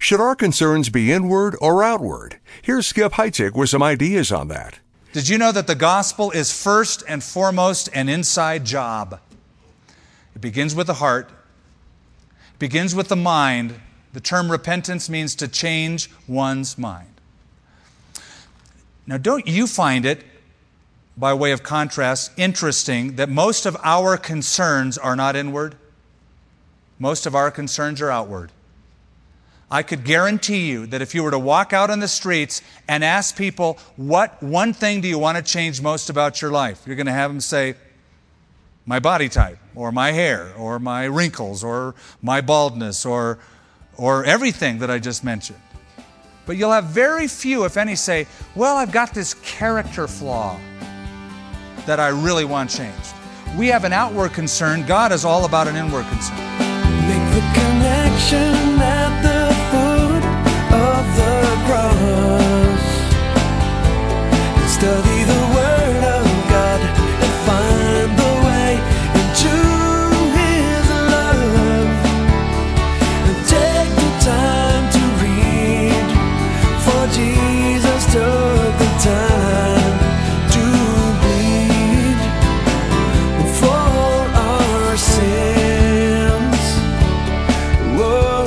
Should our concerns be inward or outward? Here's Skip Heitzig with some ideas on that. Did you know that the gospel is first and foremost an inside job? It begins with the heart, begins with the mind. The term repentance means to change one's mind. Now, don't you find it, by way of contrast, interesting that most of our concerns are not inward? Most of our concerns are outward. I could guarantee you that if you were to walk out on the streets and ask people, what one thing do you want to change most about your life? You're going to have them say, my body type, or my hair, or my wrinkles, or my baldness, or everything that I just mentioned. But you'll have very few, if any, say, well, I've got this character flaw that I really want changed. We have an outward concern. God is all about an inward concern. Make the connection at the foot of the cross. Study the Word of God and find the way into His love. And take the time to read, for Jesus took the time to bleed for our sins. Whoa,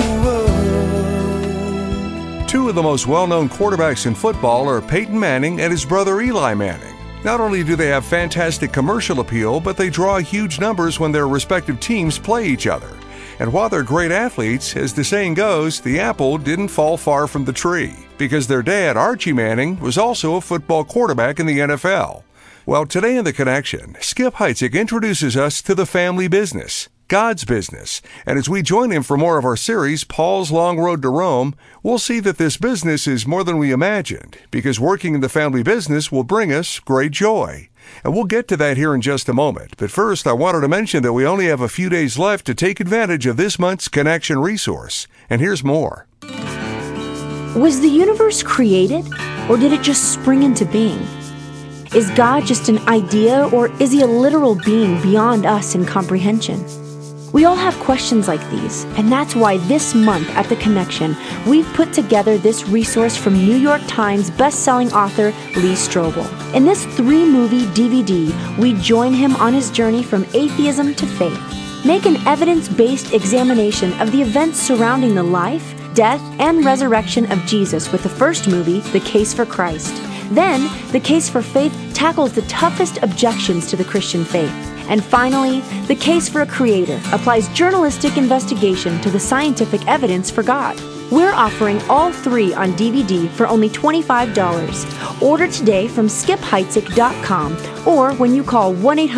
whoa. Two of the most well-known quarterbacks in football are Peyton Manning and his brother Eli Manning. Not only do they have fantastic commercial appeal, but they draw huge numbers when their respective teams play each other. And while they're great athletes, as the saying goes, the apple didn't fall far from the tree, because their dad, Archie Manning, was also a football quarterback in the NFL. Well, today in The Connection, Skip Heitzig introduces us to the family business, God's business. And as we join him for more of our series, Paul's Long Road to Rome, we'll see that this business is more than we imagined, because working in the family business will bring us great joy. And we'll get to that here in just a moment. But first, I wanted to mention that we only have a few days left to take advantage of this month's Connection resource. And here's more. Was the universe created, or did it just spring into being? Is God just an idea, or is He a literal being beyond us in comprehension? We all have questions like these, and that's why this month at The Connection, we've put together this resource from New York Times best-selling author Lee Strobel. In this 3-movie DVD, we join him on his journey from atheism to faith. Make an evidence-based examination of the events surrounding the life, death, and resurrection of Jesus with the first movie, The Case for Christ. Then, The Case for Faith tackles the toughest objections to the Christian faith. And finally, The Case for a Creator applies journalistic investigation to the scientific evidence for God. We're offering all 3 on DVD for only $25. Order today from skipheitzig.com or when you call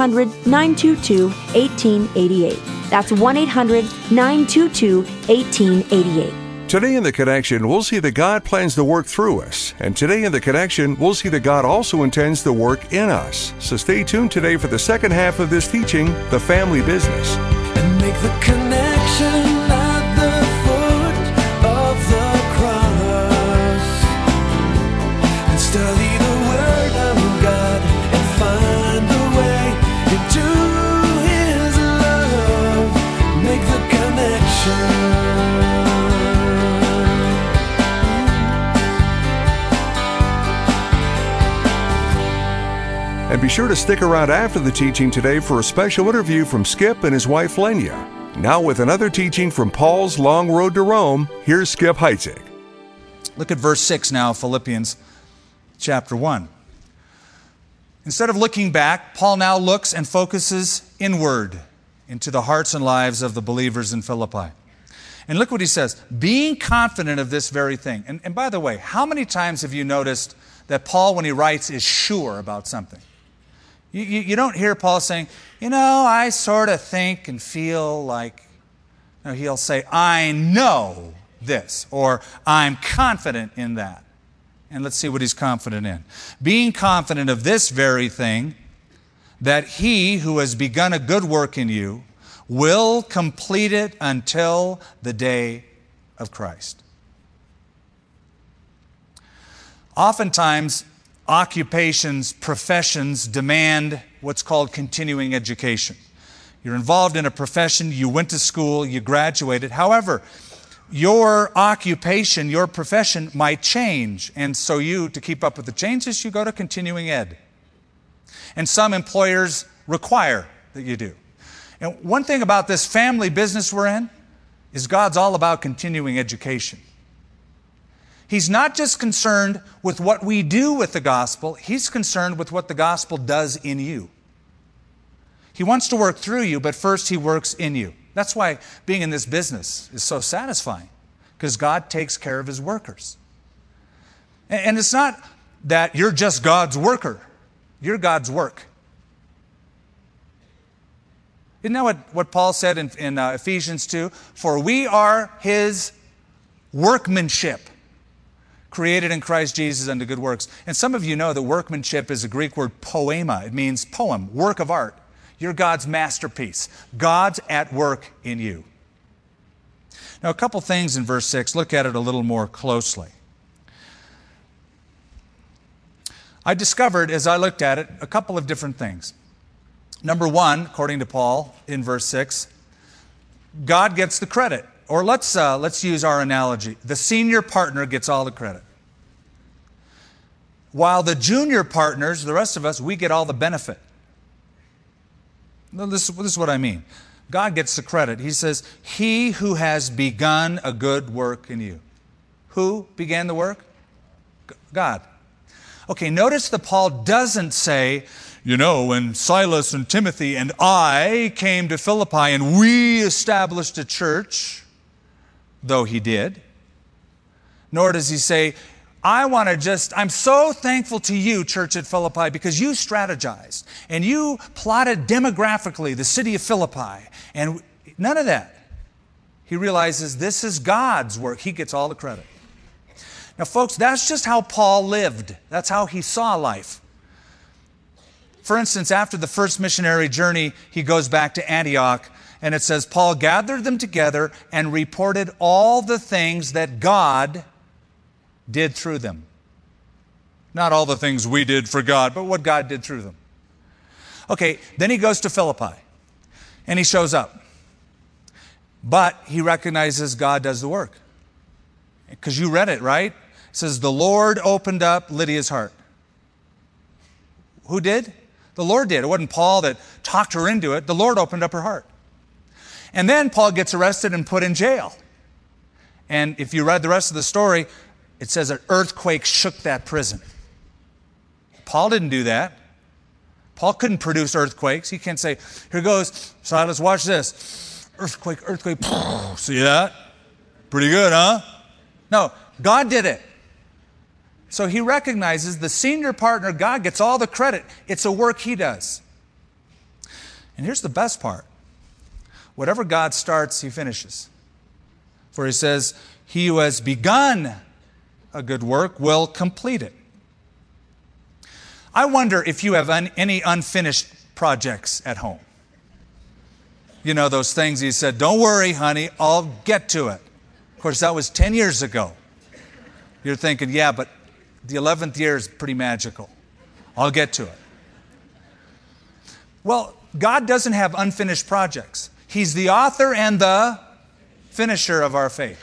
1-800-922-1888. That's 1-800-922-1888. Today in The Connection, we'll see that God plans to work through us. And today in The Connection, we'll see that God also intends to work in us. So stay tuned today for the second half of this teaching, The Family Business. And make the connection at the foot of the cross. And study the Word of God and find the way into His love. Make the connection. And be sure to stick around after the teaching today for a special interview from Skip and his wife Lenya. Now with another teaching from Paul's Long Road to Rome, here's Skip Heitzig. Look at verse 6 now, Philippians chapter 1. Instead of looking back, Paul now looks and focuses inward into the hearts and lives of the believers in Philippi. And look what he says, being confident of this very thing. And by the way, how many times have you noticed that Paul, when he writes, is sure about something? You don't hear Paul saying, I sort of think and feel like. No, he'll say, I know this, or I'm confident in that. And let's see what he's confident in. Being confident of this very thing, that He who has begun a good work in you will complete it until the day of Christ. Oftentimes, occupations, professions demand what's called continuing education. You're involved in a profession, you went to school, you graduated. However, your occupation, your profession might change. And so to keep up with the changes, you go to continuing ed. And some employers require that you do. And one thing about this family business we're in is God's all about continuing education. He's not just concerned with what we do with the gospel, He's concerned with what the gospel does in you. He wants to work through you, but first He works in you. That's why being in this business is so satisfying, because God takes care of His workers. And it's not that you're just God's worker. You're God's work. Isn't that what Paul said in Ephesians 2? For we are His workmanship, created in Christ Jesus unto good works. And some of you know that workmanship is a Greek word poema. It means poem, work of art. You're God's masterpiece. God's at work in you. Now, a couple things in verse 6. Look at it a little more closely. I discovered, as I looked at it, a couple of different things. Number one, according to Paul, in verse 6, God gets the credit. Or let's use our analogy. The senior partner gets all the credit. While the junior partners, the rest of us, we get all the benefit. This is what I mean. God gets the credit. He says, He who has begun a good work in you. Who began the work? God. Okay, notice that Paul doesn't say, when Silas and Timothy and I came to Philippi and we established a church, though he did. Nor does he say, I'm so thankful to you, church at Philippi, because you strategized and you plotted demographically the city of Philippi. And none of that. He realizes this is God's work. He gets all the credit. Now, folks, that's just how Paul lived. That's how he saw life. For instance, after the first missionary journey, he goes back to Antioch, and it says, Paul gathered them together and reported all the things that God did through them. Not all the things we did for God, but what God did through them. Okay, then he goes to Philippi, and he shows up. But he recognizes God does the work. Because you read it, right? It says, the Lord opened up Lydia's heart. Who did? The Lord did. It wasn't Paul that talked her into it. The Lord opened up her heart. And then Paul gets arrested and put in jail. And if you read the rest of the story, it says an earthquake shook that prison. Paul didn't do that. Paul couldn't produce earthquakes. He can't say, here goes, Silas, watch this. Earthquake, earthquake. See that? Pretty good, huh? No, God did it. So he recognizes the senior partner, God, gets all the credit. It's a work he does. And here's the best part. Whatever God starts, he finishes. For he says, he who has begun a good work will complete it. I wonder if you have any unfinished projects at home. You know, those things he said, don't worry, honey, I'll get to it. Of course, that was 10 years ago. You're thinking, yeah, but the 11th year is pretty magical. I'll get to it. Well, God doesn't have unfinished projects. He's the author and the finisher of our faith.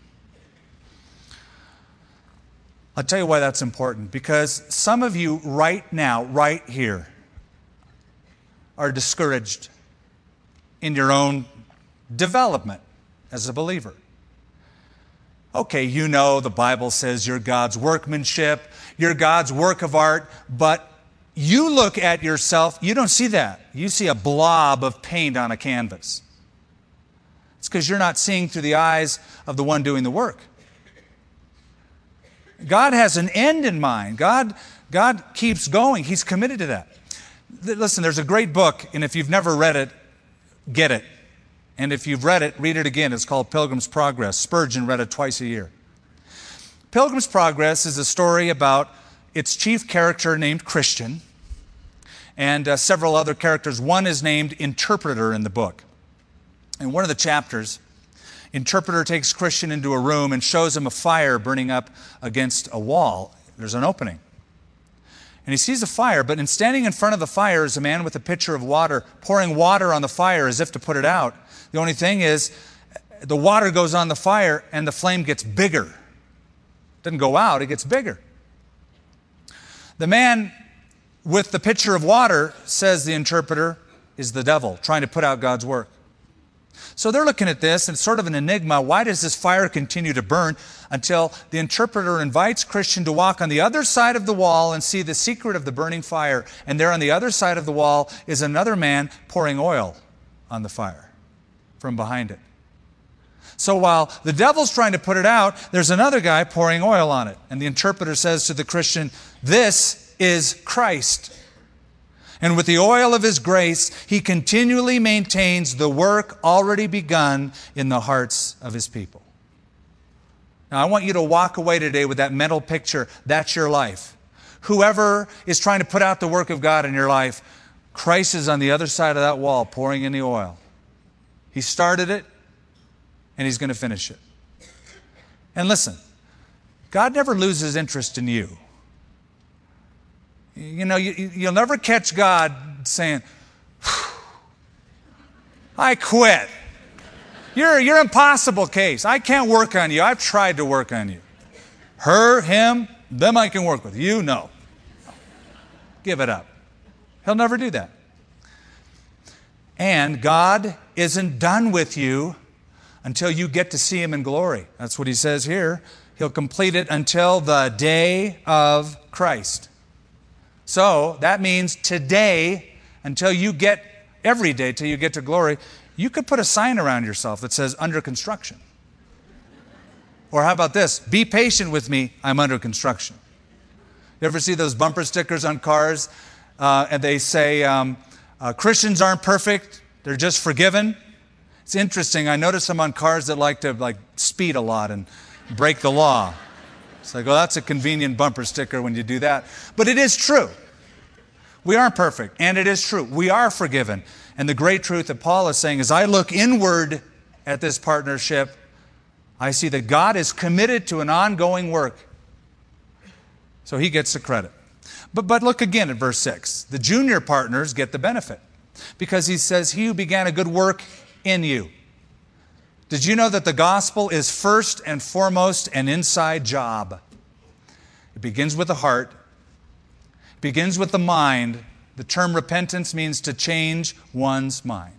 I'll tell you why that's important. Because some of you right now, right here, are discouraged in your own development as a believer. Okay, you know the Bible says you're God's workmanship, you're God's work of art, but you look at yourself, you don't see that. You see a blob of paint on a canvas. It's because you're not seeing through the eyes of the one doing the work. God has an end in mind. God keeps going. He's committed to that. Listen, there's a great book, and if you've never read it, get it. And if you've read it, read it again. It's called Pilgrim's Progress. Spurgeon read it twice a year. Pilgrim's Progress is a story about its chief character named Christian and several other characters. One is named Interpreter in the book. In one of the chapters, Interpreter takes Christian into a room and shows him a fire burning up against a wall. There's an opening. And he sees a fire, but in standing in front of the fire is a man with a pitcher of water, pouring water on the fire as if to put it out. The only thing is, the water goes on the fire and the flame gets bigger. It doesn't go out, it gets bigger. The man with the pitcher of water, says the interpreter, is the devil trying to put out God's work. So they're looking at this, and it's sort of an enigma. Why does this fire continue to burn? Until the interpreter invites Christian to walk on the other side of the wall and see the secret of the burning fire. And there on the other side of the wall is another man pouring oil on the fire from behind it. So while the devil's trying to put it out, there's another guy pouring oil on it. And the interpreter says to the Christian, "This is Christ. And with the oil of His grace, He continually maintains the work already begun in the hearts of His people." Now, I want you to walk away today with that mental picture. That's your life. Whoever is trying to put out the work of God in your life, Christ is on the other side of that wall pouring in the oil. He started it, and He's going to finish it. And listen, God never loses interest in you. You know, you'll never catch God saying, "I quit. You're impossible case. I can't work on you. I've tried to work on you. Her, him, them I can work with. You, no. Give it up." He'll never do that. And God isn't done with you until you get to see Him in glory. That's what He says here. He'll complete it until the day of Christ. So that means today, until you get, every day till you get to glory, you could put a sign around yourself that says, "Under construction." Or how about this? "Be patient with me, I'm under construction." You ever see those bumper stickers on cars? And they say, "Christians aren't perfect, they're just forgiven." It's interesting. I notice them on cars that like to speed a lot and break the law. It's like, well, that's a convenient bumper sticker when you do that. But it is true. We aren't perfect, and it is true. We are forgiven. And the great truth that Paul is saying is, I look inward at this partnership, I see that God is committed to an ongoing work. So He gets the credit. But look again at verse 6. The junior partners get the benefit, because he says, "He who began a good work in you." Did you know that the gospel is first and foremost an inside job? It begins with the heart. It begins with the mind. The term repentance means to change one's mind.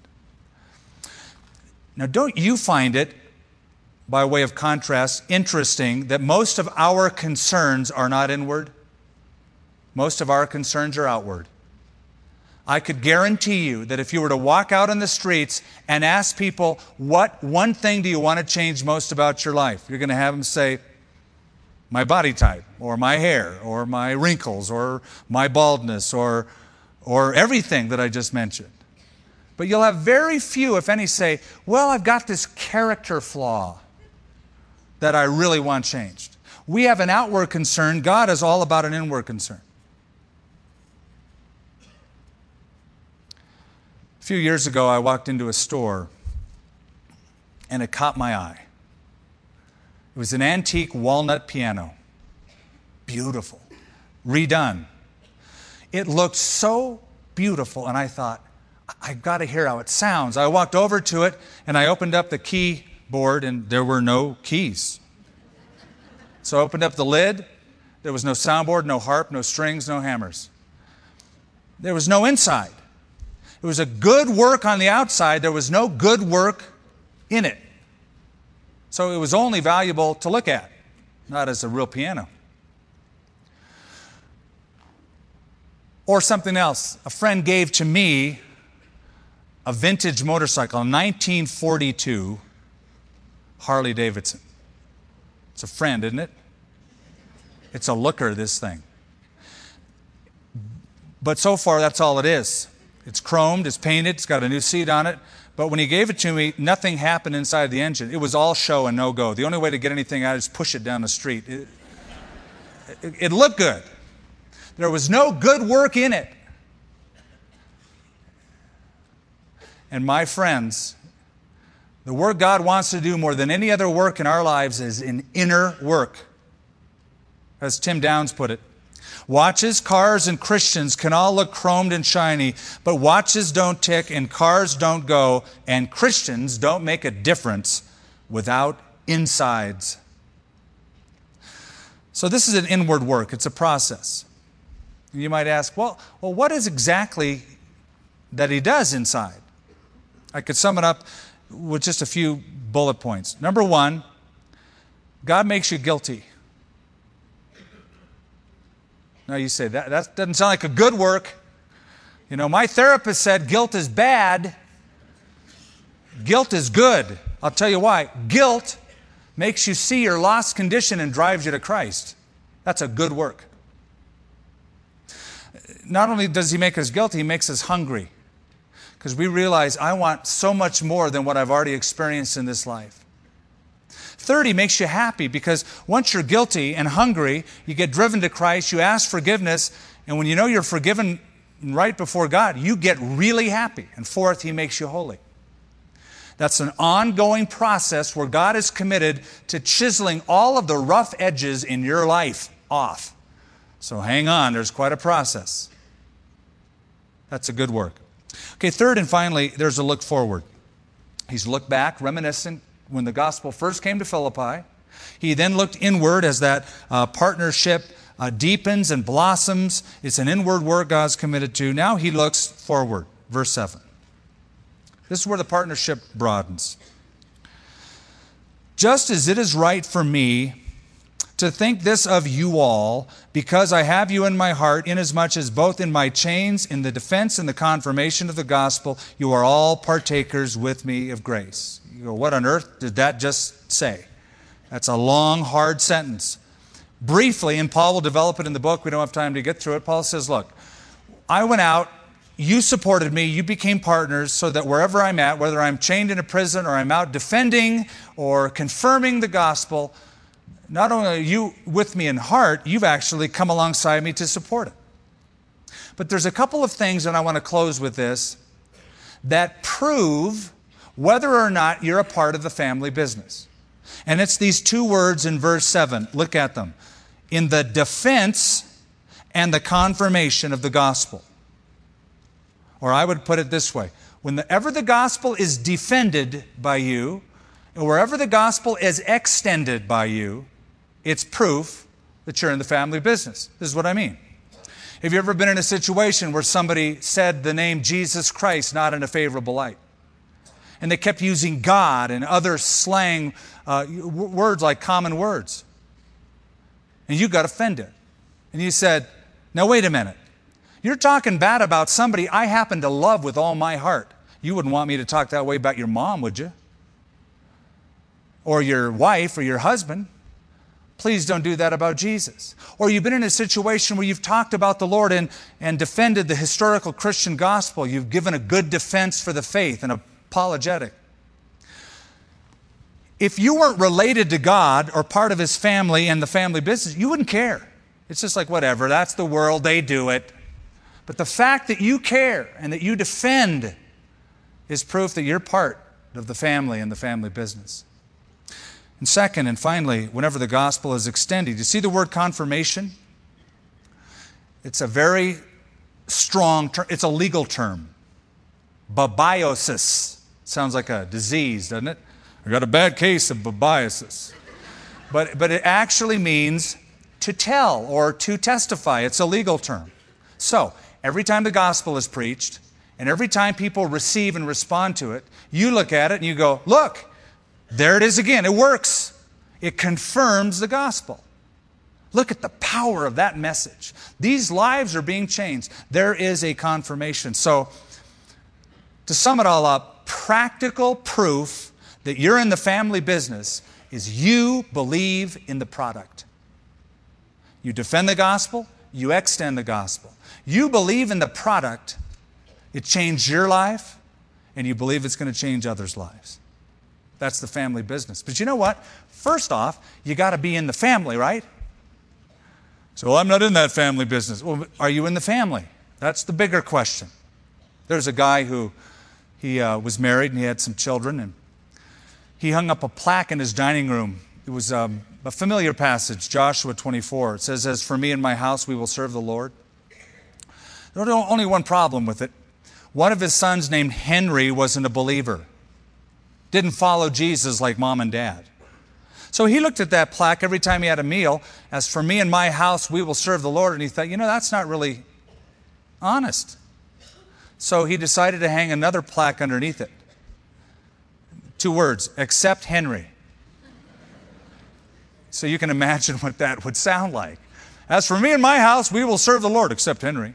Now, don't you find it, by way of contrast, interesting that most of our concerns are not inward? Most of our concerns are outward. I could guarantee you that if you were to walk out on the streets and ask people, what one thing do you want to change most about your life? You're going to have them say, "My body type," or "my hair," or "my wrinkles," or "my baldness," or everything that I just mentioned. But you'll have very few, if any, say, "Well, I've got this character flaw that I really want changed." We have an outward concern. God is all about an inward concern. A few years ago, I walked into a store, and it caught my eye. It was an antique walnut piano. Beautiful. Redone. It looked so beautiful, and I thought, I've got to hear how it sounds. I walked over to it, and I opened up the keyboard, and there were no keys. So I opened up the lid. There was no soundboard, no harp, no strings, no hammers. There was no inside. It was a good work on the outside. There was no good work in it. So it was only valuable to look at, not as a real piano. Or something else. A friend gave to me a vintage motorcycle, a 1942 Harley Davidson. It's a friend, isn't it? It's a looker, this thing. But so far, that's all it is. It's chromed, it's painted, it's got a new seat on it. But when he gave it to me, nothing happened inside the engine. It was all show and no go. The only way to get anything out is push it down the street. It looked good. There was no good work in it. And my friends, the work God wants to do more than any other work in our lives is an inner work. As Tim Downs put it, watches, cars, and Christians can all look chromed and shiny, but watches don't tick and cars don't go, and Christians don't make a difference without insides. So this is an inward work. It's a process. You might ask, well, what is exactly that he does inside? I could sum it up with just a few bullet points. Number one, God makes you guilty. Now you say, that doesn't sound like a good work. You know, my therapist said guilt is bad. Guilt is good. I'll tell you why. Guilt makes you see your lost condition and drives you to Christ. That's a good work. Not only does he make us guilty, he makes us hungry. Because we realize, I want so much more than what I've already experienced in this life. Third, he makes you happy, because once you're guilty and hungry, you get driven to Christ, you ask forgiveness, and when you know you're forgiven right before God, you get really happy. And fourth, he makes you holy. That's an ongoing process where God is committed to chiseling all of the rough edges in your life off. So hang on, there's quite a process. That's a good work. Okay, third and finally, there's a look forward. He's looked back, reminiscent when the gospel first came to Philippi. He then looked inward as that partnership deepens and blossoms. It's an inward work God's committed to. Now he looks forward. Verse 7. This is where the partnership broadens. Just as it is right for me to think this of you all, because I have you in my heart, inasmuch as both in my chains, in the defense and the confirmation of the gospel, you are all partakers with me of grace. You go, what on earth did that just say? That's a long, hard sentence. Briefly, and Paul will develop it in the book, we don't have time to get through it, Paul says, look, I went out, you supported me, you became partners, so that wherever I'm at, whether I'm chained in a prison or I'm out defending or confirming the gospel, not only are you with me in heart, you've actually come alongside me to support it. But there's a couple of things, and I want to close with this, that prove whether or not you're a part of the family business. And it's these two words in verse 7. Look at them. In the defense and the confirmation of the gospel. Or I would put it this way. Whenever the gospel is defended by you, and wherever the gospel is extended by you, it's proof that you're in the family business. This is what I mean. Have you ever been in a situation where somebody said the name Jesus Christ not in a favorable light? And they kept using God and other slang words like common words. And you got offended. And you said, now wait a minute. You're talking bad about somebody I happen to love with all my heart. You wouldn't want me to talk that way about your mom, would you? Or your wife or your husband. Please don't do that about Jesus. Or you've been in a situation where you've talked about the Lord and defended the historical Christian gospel. You've given a good defense for the faith and apologetic. If you weren't related to God or part of His family and the family business, you wouldn't care. It's just like, whatever, that's the world, they do it. But the fact that you care and that you defend is proof that you're part of the family and the family business. And second and finally, whenever the gospel is extended, you see the word confirmation? It's a very strong term. It's a legal term. Babesiosis. Sounds like a disease, doesn't it? I got a bad case of babesiosis. But it actually means to tell or to testify. It's a legal term. So, every time the gospel is preached, and every time people receive and respond to it, you look at it and you go, look, there it is again. It works. It confirms the gospel. Look at the power of that message. These lives are being changed. There is a confirmation. So, to sum it all up, practical proof that you're in the family business is you believe in the product. You defend the gospel, you extend the gospel. You believe in the product, it changed your life, and you believe it's going to change others' lives. That's the family business. But you know what? First off, you got to be in the family, right? So, I'm not in that family business. Well, are you in the family? That's the bigger question. There's a guy who he was married and he had some children, and he hung up a plaque in his dining room. It was a familiar passage, Joshua 24. It says, as for me and my house, we will serve the Lord. There was only one problem with it. One of his sons named Henry wasn't a believer. didn't follow Jesus like mom and dad. So he looked at that plaque every time he had a meal. As for me and my house, we will serve the Lord. And he thought, that's not really honest. So he decided to hang another plaque underneath it. 2 words, except Henry. So you can imagine what that would sound like. As for me and my house, we will serve the Lord, except Henry.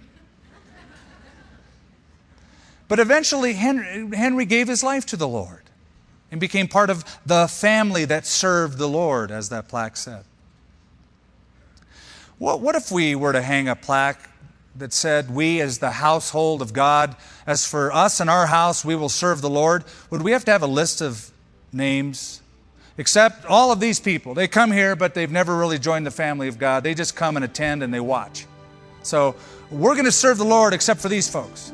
But eventually, Henry gave his life to the Lord and became part of the family that served the Lord, as that plaque said. What if we were to hang a plaque that said, we as the household of God, as for us and our house, we will serve the Lord? Would we have to have a list of names? Except all of these people. They come here, but they've never really joined the family of God. They just come and attend and they watch. So we're going to serve the Lord except for these folks.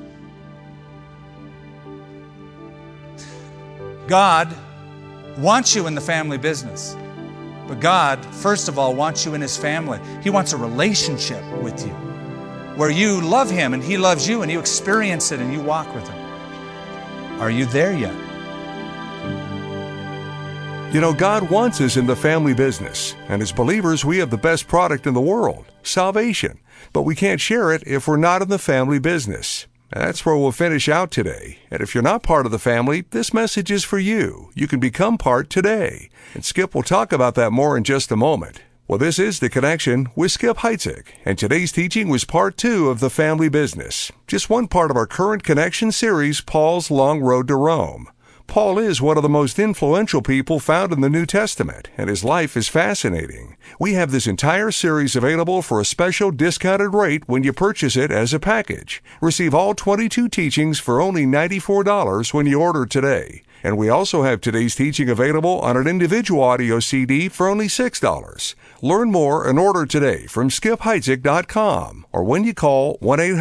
God wants you in the family business. But God, first of all, wants you in His family. He wants a relationship with you where you love Him and He loves you and you experience it and you walk with Him. Are you there yet? God wants us in the family business. And as believers, we have the best product in the world, salvation. But we can't share it if we're not in the family business. And that's where we'll finish out today. And if you're not part of the family, this message is for you. You can become part today. And Skip will talk about that more in just a moment. Well, this is The Connection with Skip Heitzig, and today's teaching was part 2 of the family business. Just one part of our current Connection series, Paul's Long Road to Rome. Paul is one of the most influential people found in the New Testament, and his life is fascinating. We have this entire series available for a special discounted rate when you purchase it as a package. Receive all 22 teachings for only $94 when you order today. And we also have today's teaching available on an individual audio CD for only $6. Learn more and order today from skipheitzig.com or when you call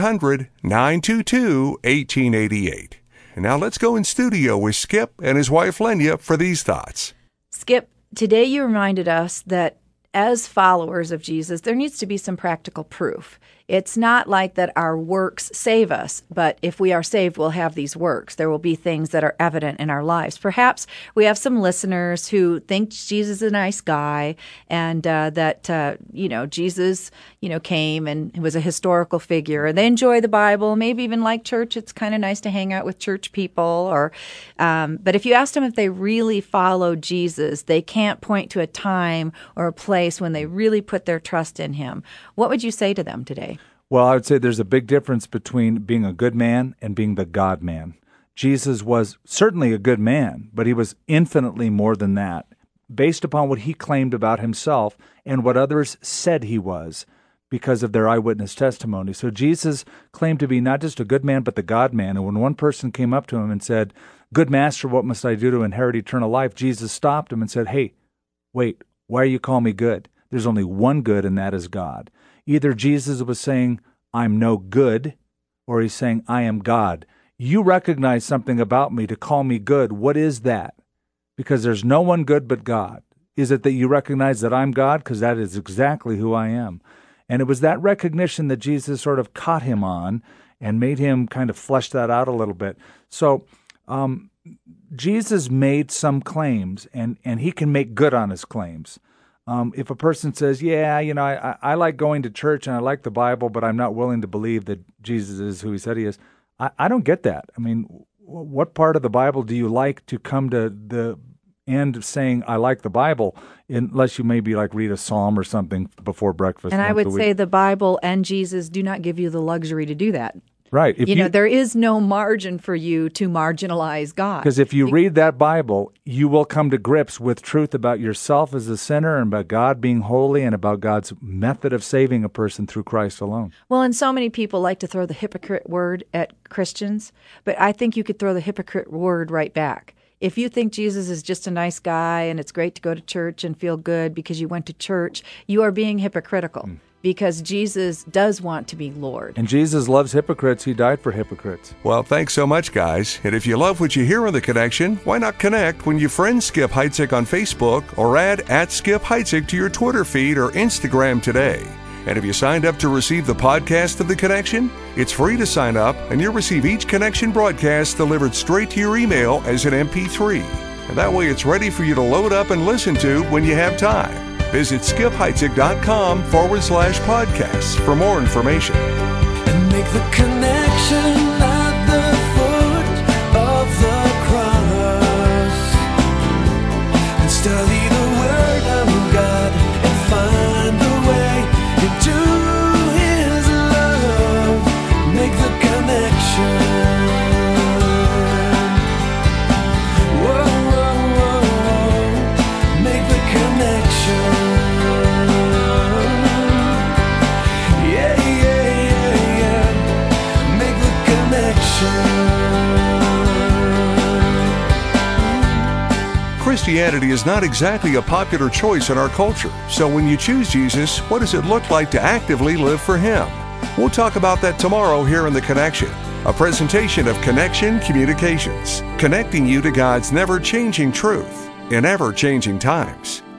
1-800-922-1888. And now let's go in studio with Skip and his wife Lenya for these thoughts. Skip, today you reminded us that as followers of Jesus, there needs to be some practical proof. It's not like that our works save us, but if we are saved, we'll have these works. There will be things that are evident in our lives. Perhaps we have some listeners who think Jesus is a nice guy and that Jesus, came and was a historical figure. And they enjoy the Bible, maybe even like church. It's kind of nice to hang out with church people. But if you ask them if they really follow Jesus, they can't point to a time or a place when they really put their trust in Him. What would you say to them today? Well, I would say there's a big difference between being a good man and being the God man. Jesus was certainly a good man, but He was infinitely more than that, based upon what He claimed about Himself and what others said He was because of their eyewitness testimony. So Jesus claimed to be not just a good man, but the God man. And when one person came up to Him and said, "Good master, what must I do to inherit eternal life?" Jesus stopped him and said, "Hey, wait, why are you calling me good? There's only one good, and that is God." Either Jesus was saying, "I'm no good," or He's saying, "I am God. You recognize something about me to call me good. What is that? Because there's no one good but God. Is it that you recognize that I'm God? Because that is exactly who I am." And it was that recognition that Jesus sort of caught him on and made him kind of flesh that out a little bit. So Jesus made some claims, and He can make good on His claims. If a person says, I like going to church and I like the Bible, but I'm not willing to believe that Jesus is who He said He is, I don't get that. I mean, what part of the Bible do you like to come to the end of saying, I like the Bible, unless you maybe read a psalm or something before breakfast? And I would say the Bible and Jesus do not give you the luxury to do that. Right. There is no margin for you to marginalize God. Because if you read that Bible, you will come to grips with truth about yourself as a sinner and about God being holy and about God's method of saving a person through Christ alone. Well, and so many people like to throw the hypocrite word at Christians, but I think you could throw the hypocrite word right back. If you think Jesus is just a nice guy and it's great to go to church and feel good because you went to church, you are being hypocritical. Because Jesus does want to be Lord. And Jesus loves hypocrites. He died for hypocrites. Well, thanks so much, guys. And if you love what you hear on The Connection, why not connect when you friend Skip Heitzig on Facebook or add @Skip Heitzig to your Twitter feed or Instagram today. And if you signed up to receive the podcast of The Connection, it's free to sign up and you'll receive each Connection broadcast delivered straight to your email as an MP3. and that way it's ready for you to load up and listen to when you have time. Visit skipheitzig.com/podcasts for more information. And make the connection at the foot of the cross. And study the Word of God and find the way into His love. Make the connection. Whoa, whoa, whoa, whoa. Make the connection. Yeah, yeah, yeah, yeah. Make the connection. Christianity is not exactly a popular choice in our culture, so when you choose Jesus, what does it look like to actively live for Him? We'll talk about that tomorrow here in The Connection, a presentation of Connection Communications, connecting you to God's never-changing truth in ever-changing times.